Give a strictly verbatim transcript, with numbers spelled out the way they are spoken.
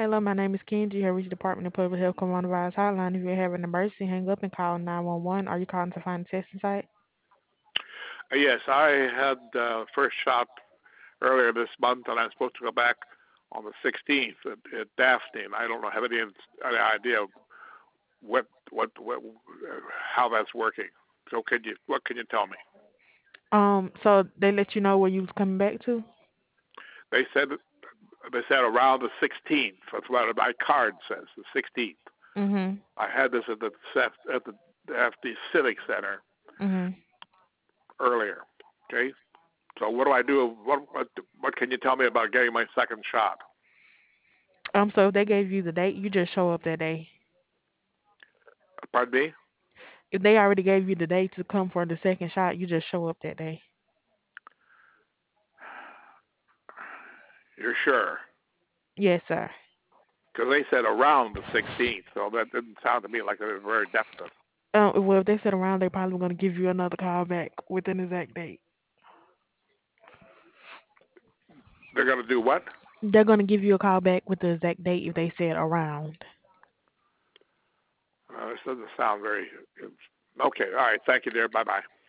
Hello, my name is Kenji. You have reached the Department of Public Health Coronavirus Hotline. If you have an emergency, hang up and call nine one one. Are you calling to find a testing site? Uh, Yes, I had uh, first shot earlier this month, and I'm supposed to go back on the sixteenth at, at Daphne, and I don't know have any, any idea what, what what how that's working. So can you what can you tell me? Um, so they let you know where you was coming back to? They said they said around the sixteenth. That's what my card says, the sixteenth. Mhm. I had this at the at the at the Civic Center Mhm. earlier. Okay, so what do I do? What what what can you tell me about getting my second shot? Um, so if they gave you the date, you just show up that day. Pardon me? If they already gave you the date to come for the second shot, you just show up that day. You're sure? Yes, sir. Because they said around the sixteenth, so that didn't sound to me like they were very definite. Um, well, if they sit around, they probably gonna give you another call back with an exact date. They're going to do what? They're gonna give you a call back with the exact date if they said around. Uh, this doesn't sound very. Okay, all right. Thank you, dear. Bye bye.